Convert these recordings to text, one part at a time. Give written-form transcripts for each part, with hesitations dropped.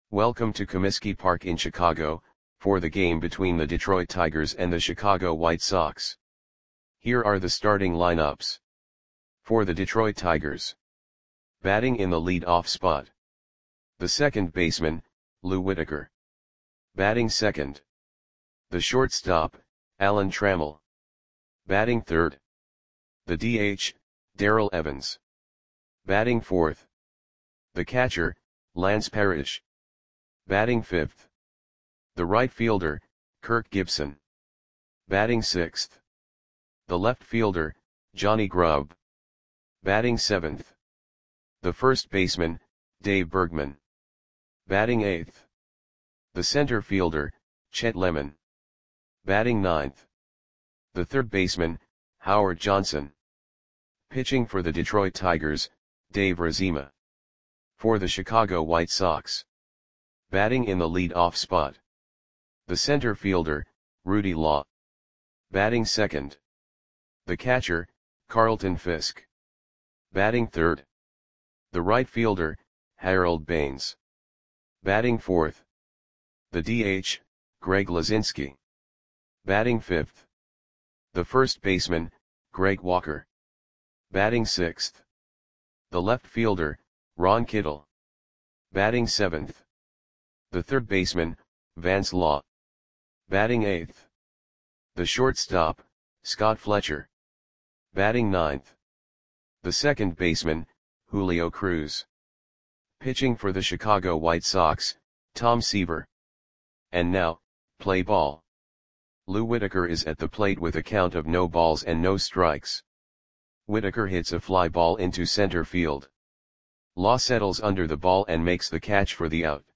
Welcome to Comiskey Park in Chicago, for the game between the Detroit Tigers and the Chicago White Sox. Here are the starting lineups. For the Detroit Tigers. Batting in the lead-off spot. The second baseman, Lou Whitaker. Batting second. The shortstop, Alan Trammell. Batting third. The DH, Darrell Evans. Batting fourth. The catcher, Lance Parrish. Batting fifth. The right fielder, Kirk Gibson. Batting sixth. The left fielder, Johnny Grubb. Batting seventh. The first baseman, Dave Bergman. Batting eighth. The center fielder, Chet Lemon. Batting ninth. The third baseman, Howard Johnson. Pitching for the Detroit Tigers, Dave Rozema. For the Chicago White Sox. Batting in the lead-off spot. The center fielder, Rudy Law. Batting second. The catcher, Carlton Fisk. Batting third. The right fielder, Harold Baines. Batting fourth. The DH, Greg Luzinski. Batting fifth. The first baseman, Greg Walker. Batting sixth. The left fielder, Ron Kittle. Batting seventh. The third baseman, Vance Law. Batting eighth. The shortstop, Scott Fletcher. Batting ninth. The second baseman, Julio Cruz. Pitching for the Chicago White Sox, Tom Seaver. And now, play ball. Lou Whitaker is at the plate with a count of no balls and no strikes. Whitaker hits a fly ball into center field. Law settles under the ball and makes the catch for the out.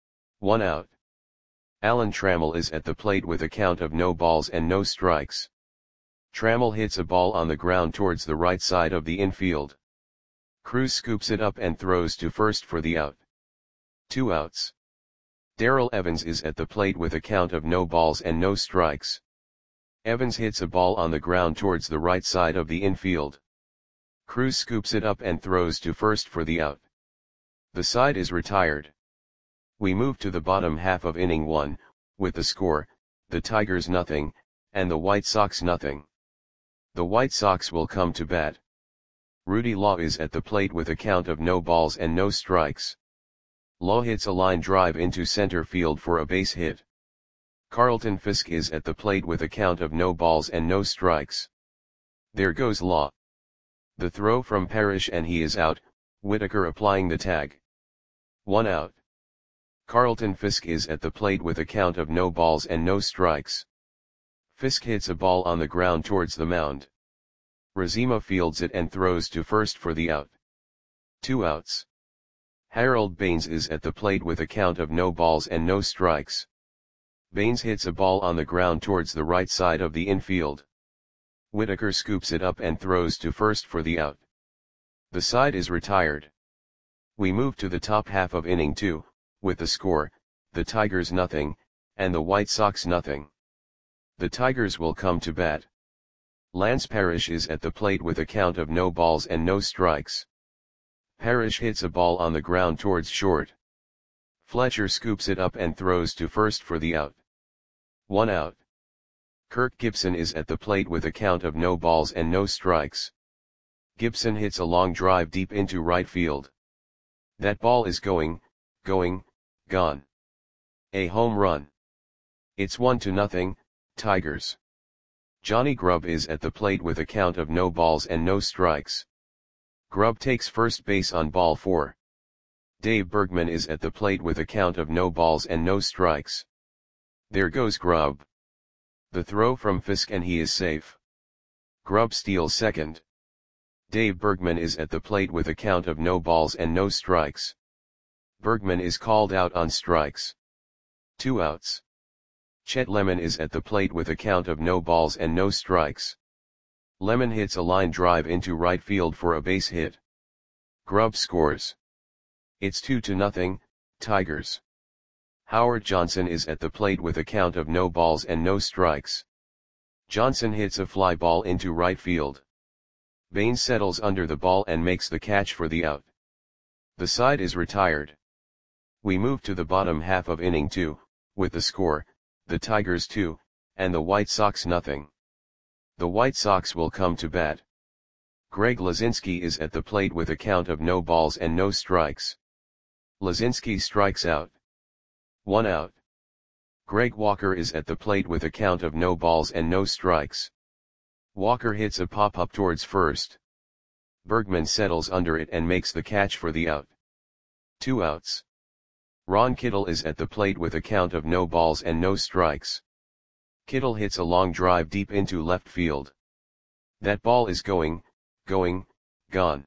1 out. Alan Trammell is at the plate with a count of no balls and no strikes. Trammell hits a ball on the ground towards the right side of the infield. Cruz scoops it up and throws to first for the out. 2 outs. Darrell Evans is at the plate with a count of no balls and no strikes. Evans hits a ball on the ground towards the right side of the infield. Cruz scoops it up and throws to first for the out. The side is retired. We move to the bottom half of inning 1, with the score, the Tigers 0, and the White Sox 0. The White Sox will come to bat. Rudy Law is at the plate with a count of no balls and no strikes. Law hits a line drive into center field for a base hit. Carlton Fisk is at the plate with a count of no balls and no strikes. There goes Law. The throw from Parrish and he is out, Whitaker applying the tag. 1 out. Carlton Fisk is at the plate with a count of no balls and no strikes. Fisk hits a ball on the ground towards the mound. Rozema fields it and throws to first for the out. 2 outs. Harold Baines is at the plate with a count of no balls and no strikes. Baines hits a ball on the ground towards the right side of the infield. Whitaker scoops it up and throws to first for the out. The side is retired. We move to the top half of inning 2, with the score, the Tigers 0, and the White Sox 0. The Tigers will come to bat. Lance Parrish is at the plate with a count of no balls and no strikes. Parrish hits a ball on the ground towards short. Fletcher scoops it up and throws to first for the out. 1 out. Kirk Gibson is at the plate with a count of no balls and no strikes. Gibson hits a long drive deep into right field. That ball is going, gone. A home run. It's 1-0, Tigers. Johnny Grubb is at the plate with a count of no balls and no strikes. Grubb takes first base on ball 4. Dave Bergman is at the plate with a count of no balls and no strikes. There goes Grubb. The throw from Fisk and he is safe. Grubb steals second. Dave Bergman is at the plate with a count of no balls and no strikes. Bergman is called out on strikes. 2 outs. Chet Lemon is at the plate with a count of no balls and no strikes. Lemon hits a line drive into right field for a base hit. Grubb scores. It's 2-0, Tigers. Howard Johnson is at the plate with a count of no balls and no strikes. Johnson hits a fly ball into right field. Baines settles under the ball and makes the catch for the out. The side is retired. We move to the bottom half of inning 2, with the score, the Tigers 2, and the White Sox nothing. The White Sox will come to bat. Greg Lazinski is at the plate with a count of no balls and no strikes. Lazinski strikes out. 1 out. Greg Walker is at the plate with a count of no balls and no strikes. Walker hits a pop-up towards first. Bergman settles under it and makes the catch for the out. 2 outs. Ron Kittle is at the plate with a count of no balls and no strikes. Kittle hits a long drive deep into left field. That ball is going, gone.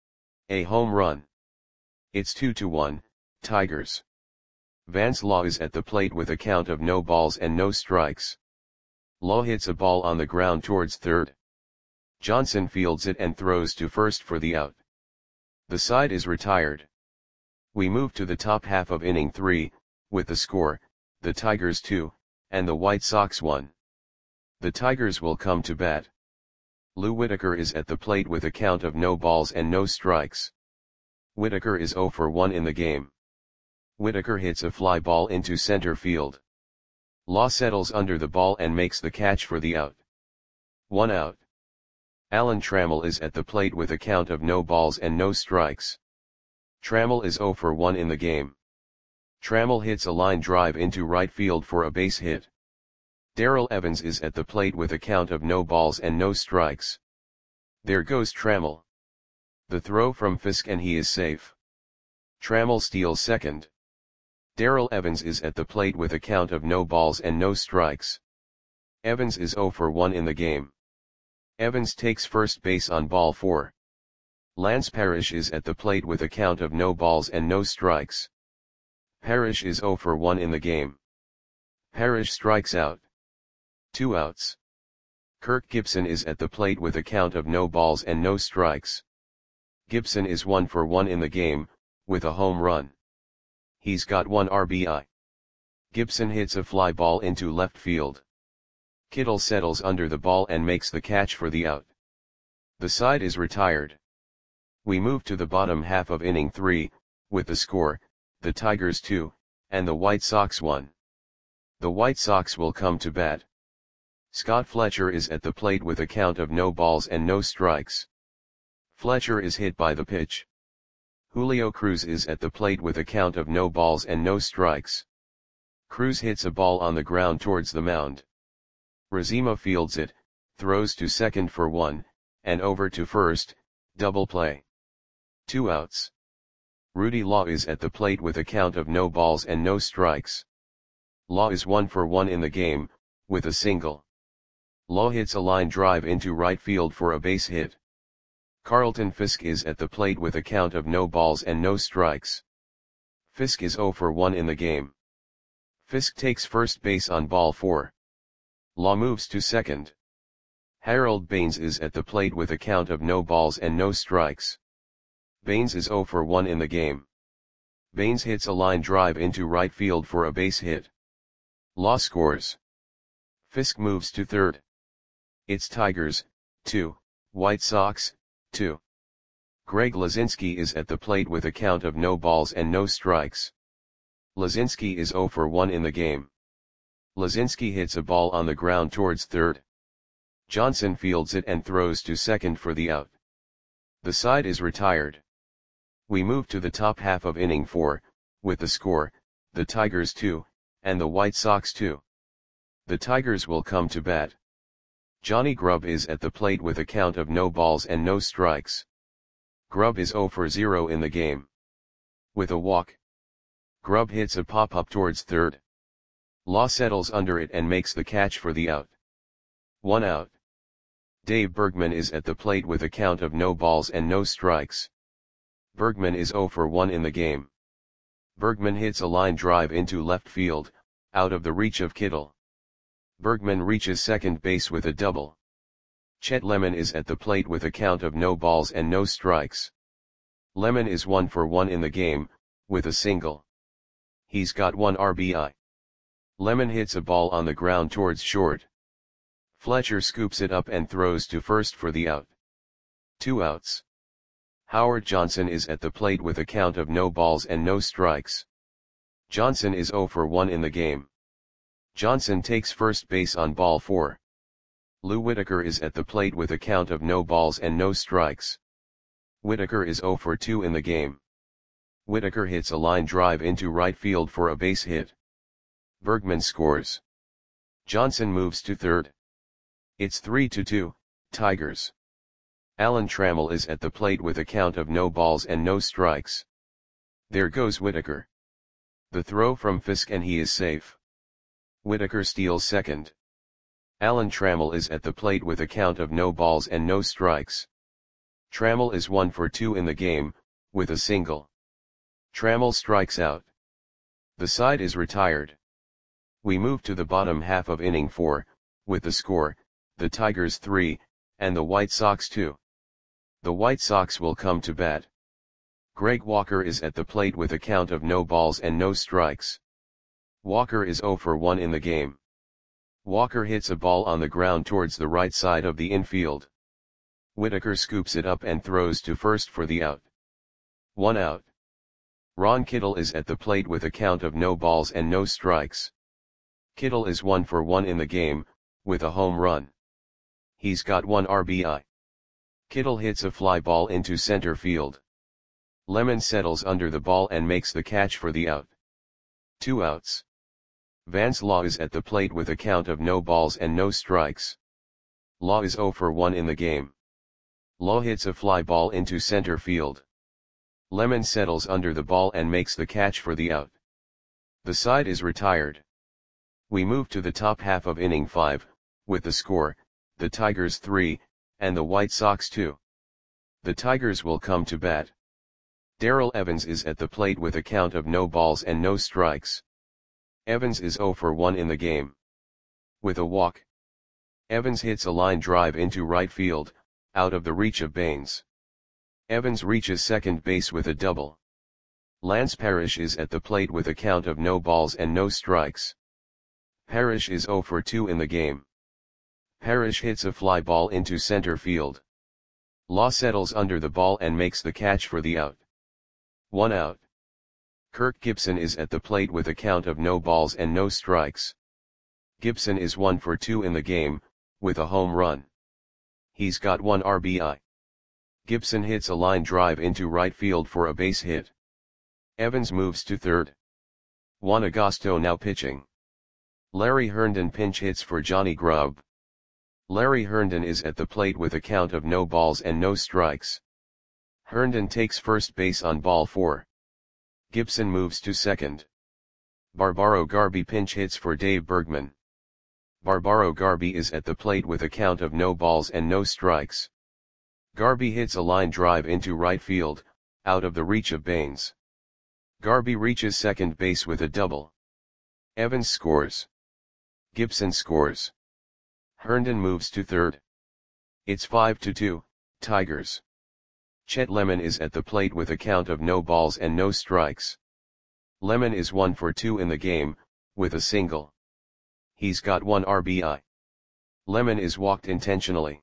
A home run. It's 2-1, Tigers. Vance Law is at the plate with a count of no balls and no strikes. Law hits a ball on the ground towards third. Johnson fields it and throws to first for the out. The side is retired. We move to the top half of inning 3, with the score, the Tigers 2, and the White Sox 1. The Tigers will come to bat. Lou Whitaker is at the plate with a count of no balls and no strikes. Whitaker is 0 for 1 in the game. Whitaker hits a fly ball into center field. Law settles under the ball and makes the catch for the out. 1 out. Alan Trammell is at the plate with a count of no balls and no strikes. Trammell is 0 for 1 in the game. Trammell hits a line drive into right field for a base hit. Darrell Evans is at the plate with a count of no balls and no strikes. There goes Trammell. The throw from Fisk and he is safe. Trammell steals second. Darrell Evans is at the plate with a count of no balls and no strikes. Evans is 0 for 1 in the game. Evans takes first base on ball 4. Lance Parrish is at the plate with a count of no balls and no strikes. Parrish is 0 for 1 in the game. Parrish strikes out. 2 outs. Kirk Gibson is at the plate with a count of no balls and no strikes. Gibson is 1 for 1 in the game, with a home run. He's got 1 RBI. Gibson hits a fly ball into left field. Kittle settles under the ball and makes the catch for the out. The side is retired. We move to the bottom half of inning 3, with the score, the Tigers 2, and the White Sox 1. The White Sox will come to bat. Scott Fletcher is at the plate with a count of no balls and no strikes. Fletcher is hit by the pitch. Julio Cruz is at the plate with a count of no balls and no strikes. Cruz hits a ball on the ground towards the mound. Razima fields it, throws to second for 1, and over to first, double play. 2 outs. Rudy Law is at the plate with a count of no balls and no strikes. Law is 1 for 1 in the game, with a single. Law hits a line drive into right field for a base hit. Carlton Fisk is at the plate with a count of no balls and no strikes. Fisk is 0 for 1 in the game. Fisk takes first base on ball 4. Law moves to second. Harold Baines is at the plate with a count of no balls and no strikes. Baines is 0 for 1 in the game. Baines hits a line drive into right field for a base hit. Law scores. Fisk moves to third. It's Tigers, 2, White Sox, 2. Greg Lazinski is at the plate with a count of no balls and no strikes. Lazinski is 0 for 1 in the game. Lazinski hits a ball on the ground towards third. Johnson fields it and throws to second for the out. The side is retired. We move to the top half of inning 4, with the score, the Tigers 2, and the White Sox 2. The Tigers will come to bat. Johnny Grubb is at the plate with a count of no balls and no strikes. Grubb is 0 for 0 in the game. With a walk. Grubb hits a pop-up towards third. Law settles under it and makes the catch for the out. 1 out. Dave Bergman is at the plate with a count of no balls and no strikes. Bergman is 0 for 1 in the game. Bergman hits a line drive into left field, out of the reach of Kittle. Bergman reaches second base with a double. Chet Lemon is at the plate with a count of no balls and no strikes. Lemon is 1 for 1 in the game, with a single. He's got 1 RBI. Lemon hits a ball on the ground towards short. Fletcher scoops it up and throws to first for the out. 2 outs. Howard Johnson is at the plate with a count of no balls and no strikes. Johnson is 0 for 1 in the game. Johnson takes first base on ball 4. Lou Whitaker is at the plate with a count of no balls and no strikes. Whitaker is 0 for 2 in the game. Whitaker hits a line drive into right field for a base hit. Bergman scores. Johnson moves to third. It's 3-2, Tigers. Alan Trammell is at the plate with a count of no balls and no strikes. There goes Whitaker. The throw from Fisk and he is safe. Whitaker steals second. Alan Trammell is at the plate with a count of no balls and no strikes. Trammell is 1 for 2 in the game, with a single. Trammell strikes out. The side is retired. We move to the bottom half of inning 4, with the score, the Tigers 3, and the White Sox 2. The White Sox will come to bat. Greg Walker is at the plate with a count of no balls and no strikes. Walker is 0 for 1 in the game. Walker hits a ball on the ground towards the right side of the infield. Whitaker scoops it up and throws to first for the out. 1 out. Ron Kittle is at the plate with a count of no balls and no strikes. Kittle is 1 for 1 in the game, with a home run. He's got 1 RBI. Kittle hits a fly ball into center field. Lemon settles under the ball and makes the catch for the out. 2 outs. Vance Law is at the plate with a count of no balls and no strikes. Law is 0 for 1 in the game. Law hits a fly ball into center field. Lemon settles under the ball and makes the catch for the out. The side is retired. We move to the top half of inning 5, with the score, the Tigers 3, and the White Sox 2. The Tigers will come to bat. Darrell Evans is at the plate with a count of no balls and no strikes. Evans is 0 for 1 in the game. With a walk. Evans hits a line drive into right field, out of the reach of Baines. Evans reaches second base with a double. Lance Parrish is at the plate with a count of no balls and no strikes. Parrish is 0 for 2 in the game. Parrish hits a fly ball into center field. Law settles under the ball and makes the catch for the out. 1 out. Kirk Gibson is at the plate with a count of no balls and no strikes. Gibson is 1 for 2 in the game, with a home run. He's got 1 RBI. Gibson hits a line drive into right field for a base hit. Evans moves to third. Juan Agosto now pitching. Larry Herndon pinch hits for Johnny Grubb. Larry Herndon is at the plate with a count of no balls and no strikes. Herndon takes first base on ball 4. Gibson moves to second. Barbaro Garby pinch hits for Dave Bergman. Barbaro Garby is at the plate with a count of no balls and no strikes. Garby hits a line drive into right field, out of the reach of Baines. Garby reaches second base with a double. Evans scores. Gibson scores. Herndon moves to third. It's 5-2, Tigers. Chet Lemon is at the plate with a count of no balls and no strikes. Lemon is 1 for 2 in the game, with a single. He's got 1 RBI. Lemon is walked intentionally.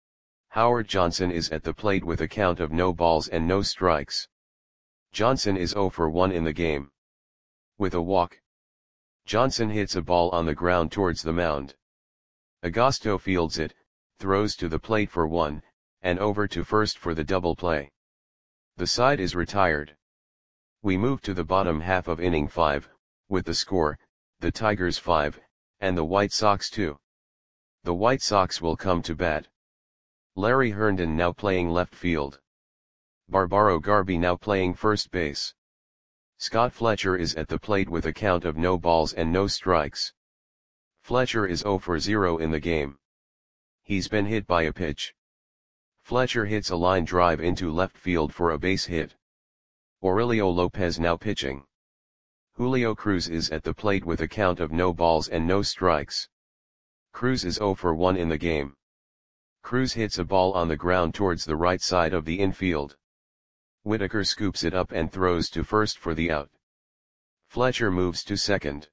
Howard Johnson is at the plate with a count of no balls and no strikes. Johnson is 0 for 1 in the game. With a walk. Johnson hits a ball on the ground towards the mound. Agosto fields it, throws to the plate for 1, and over to first for the double play. The side is retired. We move to the bottom half of inning 5, with the score, the Tigers 5, and the White Sox 2. The White Sox will come to bat. Larry Herndon now playing left field. Barbaro Garby now playing first base. Scott Fletcher is at the plate with a count of no balls and no strikes. Fletcher is 0 for 0 in the game. He's been hit by a pitch. Fletcher hits a line drive into left field for a base hit. Aurelio Lopez now pitching. Julio Cruz is at the plate with a count of no balls and no strikes. Cruz is 0 for 1 in the game. Cruz hits a ball on the ground towards the right side of the infield. Whitaker scoops it up and throws to first for the out. Fletcher moves to second.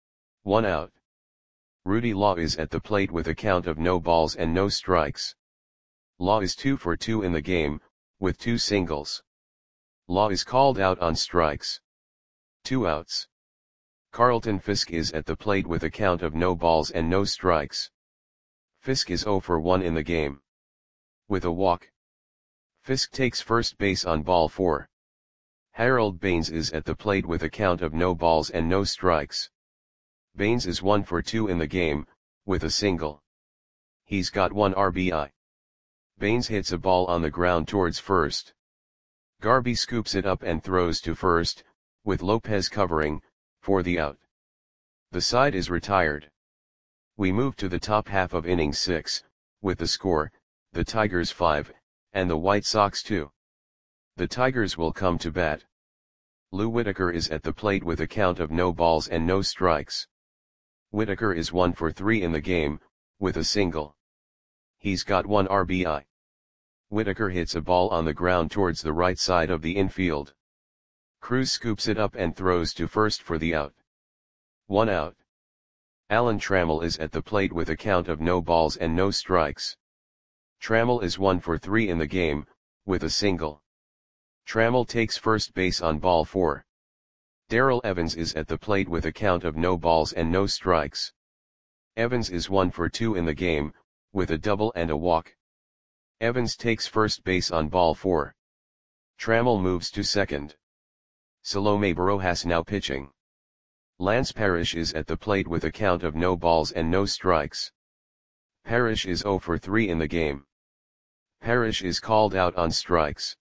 1 out. Rudy Law is at the plate with a count of no balls and no strikes. Law is 2 for 2 in the game, with 2 singles. Law is called out on strikes. 2 outs. Carlton Fisk is at the plate with a count of no balls and no strikes. Fisk is 0 for 1 in the game. With a walk. Fisk takes first base on ball 4. Harold Baines is at the plate with a count of no balls and no strikes. Baines is 1 for 2 in the game, with a single. He's got 1 RBI. Baines hits a ball on the ground towards first. Garby scoops it up and throws to first, with Lopez covering, for the out. The side is retired. We move to the top half of inning 6, with the score, the Tigers 5, and the White Sox 2. The Tigers will come to bat. Lou Whitaker is at the plate with a count of no balls and no strikes. Whitaker is 1 for 3 in the game, with a single. He's got 1 RBI. Whitaker hits a ball on the ground towards the right side of the infield. Cruz scoops it up and throws to first for the out. 1 out. Alan Trammell is at the plate with a count of no balls and no strikes. Trammell is 1 for 3 in the game, with a single. Trammell takes first base on ball 4. Darrell Evans is at the plate with a count of no balls and no strikes. Evans is 1 for 2 in the game, with a double and a walk. Evans takes first base on ball 4. Trammell moves to second. Salome Barojas now pitching. Lance Parrish is at the plate with a count of no balls and no strikes. Parrish is 0 for 3 in the game. Parrish is called out on strikes.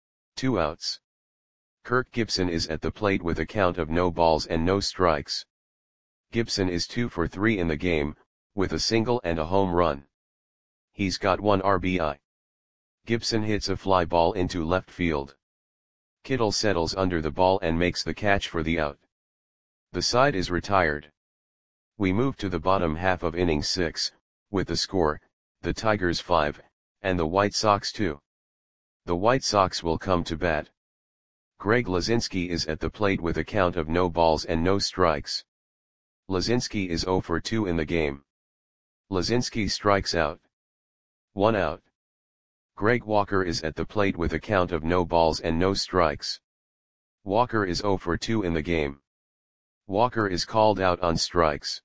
2 outs. Kirk Gibson is at the plate with a count of no balls and no strikes. Gibson is 2 for 3 in the game, with a single and a home run. He's got 1 RBI. Gibson hits a fly ball into left field. Kittle settles under the ball and makes the catch for the out. The side is retired. We move to the bottom half of inning 6, with the score, the Tigers 5, and the White Sox 2. The White Sox will come to bat. Greg Lazinski is at the plate with a count of no balls and no strikes. Lazinski is 0 for 2 in the game. Lazinski strikes out. 1 out. Greg Walker is at the plate with a count of no balls and no strikes. Walker is 0 for 2 in the game. Walker is called out on strikes.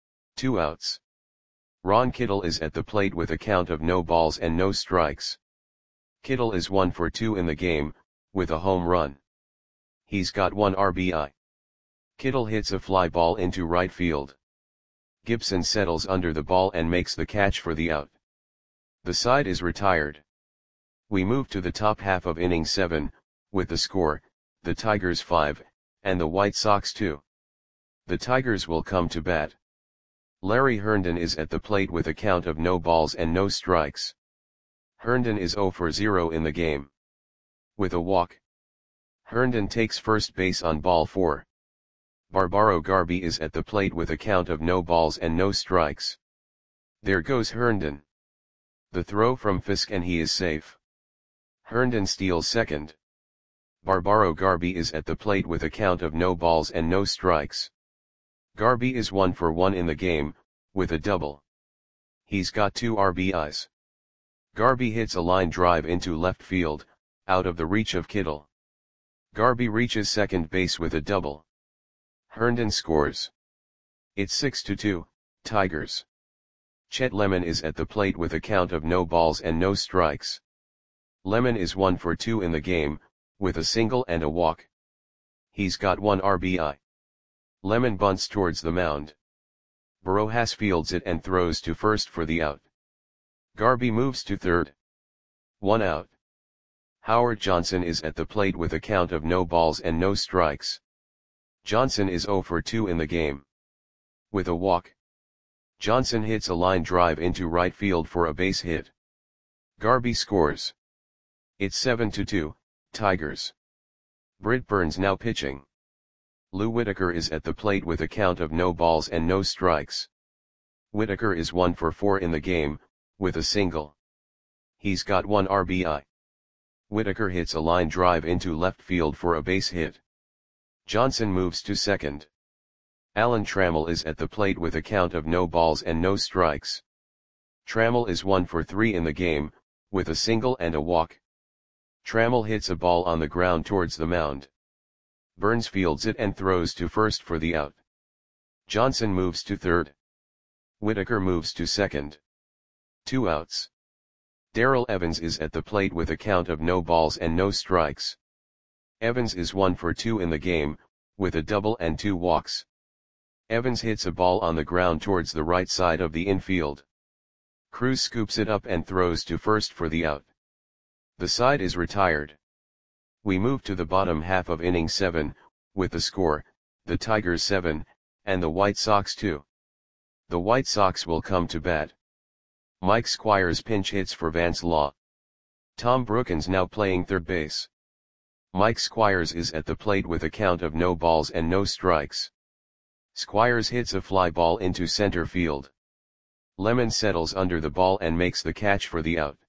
2 outs. Ron Kittle is at the plate with a count of no balls and no strikes. Kittle is 1 for 2 in the game, with a home run. He's got 1 RBI. Kittle hits a fly ball into right field. Gibson settles under the ball and makes the catch for the out. The side is retired. We move to the top half of inning 7, with the score, the Tigers 5, and the White Sox 2. The Tigers will come to bat. Larry Herndon is at the plate with a count of no balls and no strikes. Herndon is 0 for 0 in the game. With a walk. Herndon takes first base on ball 4. Barbaro Garby is at the plate with a count of no balls and no strikes. There goes Herndon. The throw from Fisk and he is safe. Herndon steals second. Barbaro Garby is at the plate with a count of no balls and no strikes. Garby is 1 for 1 in the game, with a double. He's got 2 RBIs. Garby hits a line drive into left field, out of the reach of Kittle. Garby reaches second base with a double. Herndon scores. It's 6-2, Tigers. Chet Lemon is at the plate with a count of no balls and no strikes. Lemon is 1 for 2 in the game, with a single and a walk. He's got 1 RBI. Lemon bunts towards the mound. Barojas fields it and throws to first for the out. Garby moves to third. 1 out. Howard Johnson is at the plate with a count of no balls and no strikes. Johnson is 0 for 2 in the game. With a walk. Johnson hits a line drive into right field for a base hit. Garby scores. It's 7-2, Tigers. Britt Burns now pitching. Lou Whitaker is at the plate with a count of no balls and no strikes. Whitaker is 1 for 4 in the game, with a single. He's got 1 RBI. Whitaker hits a line drive into left field for a base hit. Johnson moves to second. Alan Trammell is at the plate with a count of no balls and no strikes. Trammell is 1 for 3 in the game, with a single and a walk. Trammell hits a ball on the ground towards the mound. Burns fields it and throws to first for the out. Johnson moves to third. Whitaker moves to second. 2 outs. Darrell Evans is at the plate with a count of no balls and no strikes. Evans is 1 for 2 in the game, with a double and 2 walks. Evans hits a ball on the ground towards the right side of the infield. Cruz scoops it up and throws to first for the out. The side is retired. We move to the bottom half of inning 7, with the score, the Tigers 7, and the White Sox 2. The White Sox will come to bat. Mike Squires pinch hits for Vance Law. Tom Brookens now playing third base. Mike Squires is at the plate with a count of no balls and no strikes. Squires hits a fly ball into center field. Lemon settles under the ball and makes the catch for the out.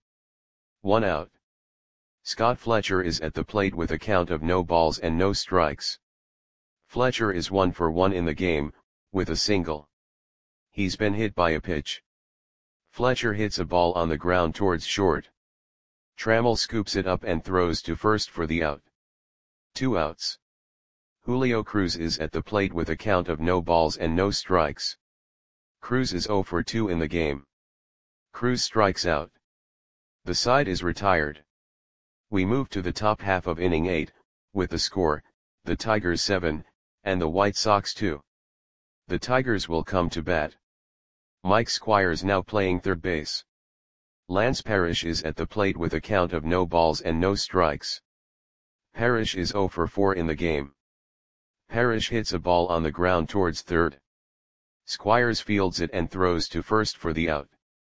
1 out. Scott Fletcher is at the plate with a count of no balls and no strikes. Fletcher is 1 for 1 in the game, with a single. He's been hit by a pitch. Fletcher hits a ball on the ground towards short. Trammell scoops it up and throws to first for the out. 2 outs. Julio Cruz is at the plate with a count of no balls and no strikes. Cruz is 0 for 2 in the game. Cruz strikes out. The side is retired. We move to the top half of inning 8, with the score, the Tigers 7, and the White Sox 2. The Tigers will come to bat. Mike Squires now playing third base. Lance Parrish is at the plate with a count of no balls and no strikes. Parrish is 0 for 4 in the game. Parrish hits a ball on the ground towards third. Squires fields it and throws to first for the out.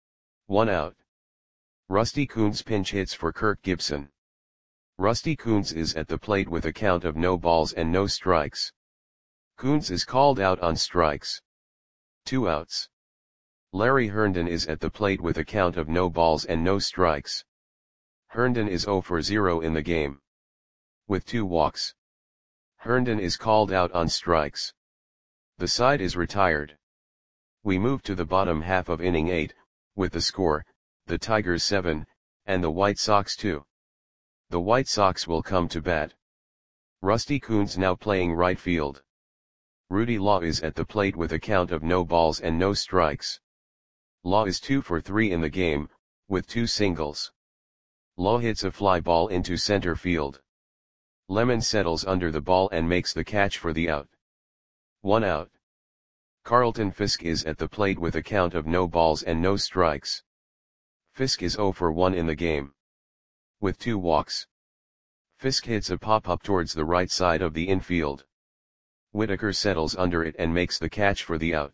1 out. Rusty Kuntz pinch hits for Kirk Gibson. Rusty Kuntz is at the plate with a count of no balls and no strikes. Kuntz is called out on strikes. 2 outs. Larry Herndon is at the plate with a count of no balls and no strikes. Herndon is 0 for 0 in the game. With 2 walks. Herndon is called out on strikes. The side is retired. We move to the bottom half of inning 8, with the score, the Tigers 7, and the White Sox 2. The White Sox will come to bat. Rusty Kuntz now playing right field. Rudy Law is at the plate with a count of no balls and no strikes. Law is 2 for 3 in the game, with 2 singles. Law hits a fly ball into center field. Lemon settles under the ball and makes the catch for the out. 1 out. Carlton Fisk is at the plate with a count of no balls and no strikes. Fisk is 0 for 1 in the game. With 2 walks. Fisk hits a pop-up towards the right side of the infield. Whitaker settles under it and makes the catch for the out.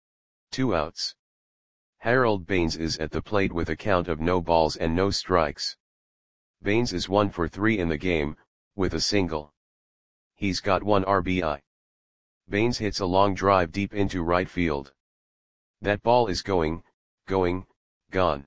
2 outs. Harold Baines is at the plate with a count of no balls and no strikes. Baines is 1 for 3 in the game, with a single. He's got 1 RBI. Baines hits a long drive deep into right field. That ball is going, gone.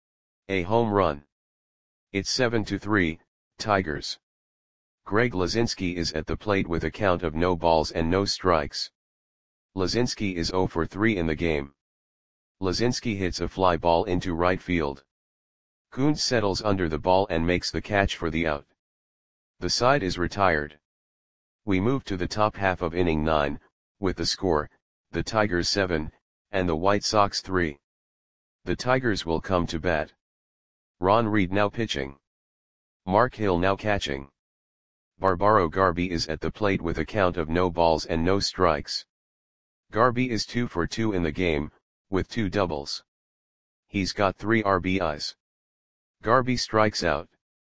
A home run. It's 7-3, Tigers. Greg Lazinski is at the plate with a count of no balls and no strikes. Lazinski is 0 for 3 in the game. Lazinski hits a fly ball into right field. Kuntz settles under the ball and makes the catch for the out. The side is retired. We move to the top half of inning 9, with the score, the Tigers 7, and the White Sox 3. The Tigers will come to bat. Ron Reed now pitching. Mark Hill now catching. Barbaro Garby is at the plate with a count of no balls and no strikes. Garby is 2 for 2 in the game, with 2 doubles. He's got 3 RBIs. Garby strikes out.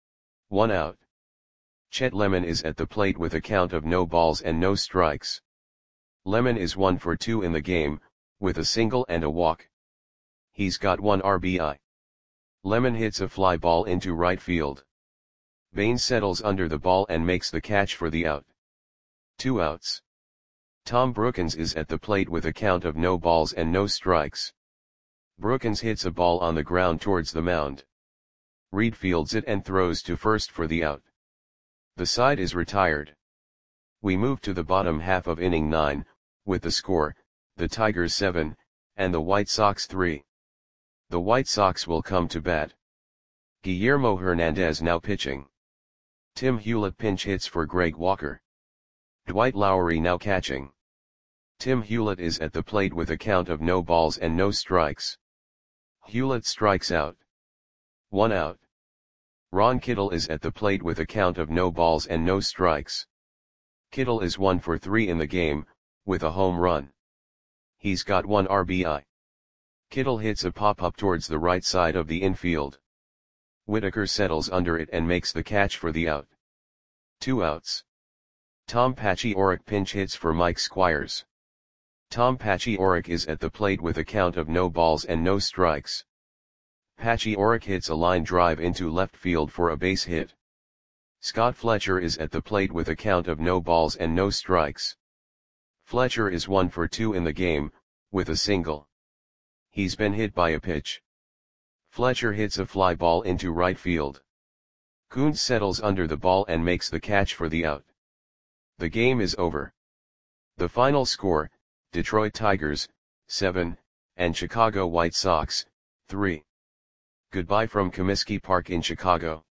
1 out. Chet Lemon is at the plate with a count of no balls and no strikes. Lemon is 1 for 2 in the game, with a single and a walk. He's got 1 RBI. Lemon hits a fly ball into right field. Baines settles under the ball and makes the catch for the out. 2 outs. Tom Brookens is at the plate with a count of no balls and no strikes. Brookens hits a ball on the ground towards the mound. Reed fields it and throws to first for the out. The side is retired. We move to the bottom half of inning 9, with the score, the Tigers 7, and the White Sox 3. The White Sox will come to bat. Guillermo Hernandez now pitching. Tim Hewlett pinch hits for Greg Walker. Dwight Lowery now catching. Tim Hewlett is at the plate with a count of no balls and no strikes. Hewlett strikes out. 1 out. Ron Kittle is at the plate with a count of no balls and no strikes. Kittle is 1 for 3 in the game, with a home run. He's got 1 RBI. Kittle hits a pop-up towards the right side of the infield. Whitaker settles under it and makes the catch for the out. 2 outs. Tom Pachiorek pinch hits for Mike Squires. Tom Pachiorek is at the plate with a count of no balls and no strikes. Pachiorek hits a line drive into left field for a base hit. Scott Fletcher is at the plate with a count of no balls and no strikes. Fletcher is 1 for 2 in the game, with a single. He's been hit by a pitch. Fletcher hits a fly ball into right field. Kuntz settles under the ball and makes the catch for the out. The game is over. The final score, Detroit Tigers, 7, and Chicago White Sox, 3. Goodbye from Comiskey Park in Chicago.